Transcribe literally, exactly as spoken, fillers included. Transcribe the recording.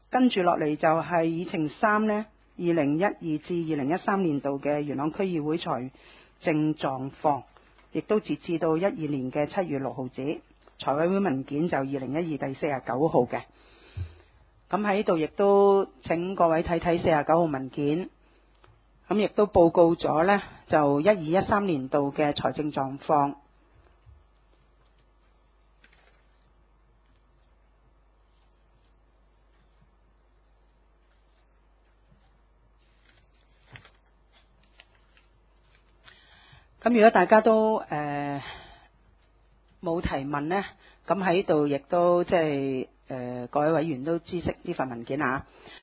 跟住落嚟就係議程三呢，二零一二至二零一三年度嘅元朗區議會財政狀況，亦都截至到一二年嘅七月六號止。財委會文件就二零一二第四十九號嘅。咁喺度亦都請各位睇睇四十九號文件，咁亦都報告咗呢，就一二一三年度嘅財政狀況。咁如果大家都誒冇提問呢，咁喺度亦都即係誒各位委員都知悉呢份文件啊。